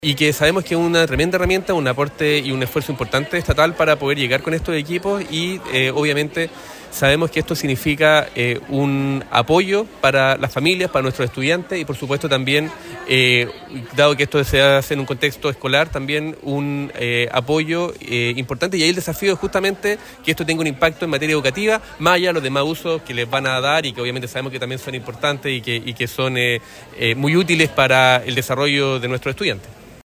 Y que sabemos que es una tremenda herramienta, un aporte y un esfuerzo importante estatal para poder llegar con estos equipos y obviamente sabemos que esto significa un apoyo para las familias, para nuestros estudiantes y por supuesto también, dado que esto se hace en un contexto escolar, también un apoyo importante y ahí el desafío es justamente que esto tenga un impacto en materia educativa, más allá de los demás usos que les van a dar y que obviamente sabemos que también son importantes y que son muy útiles para el desarrollo de nuestros estudiantes.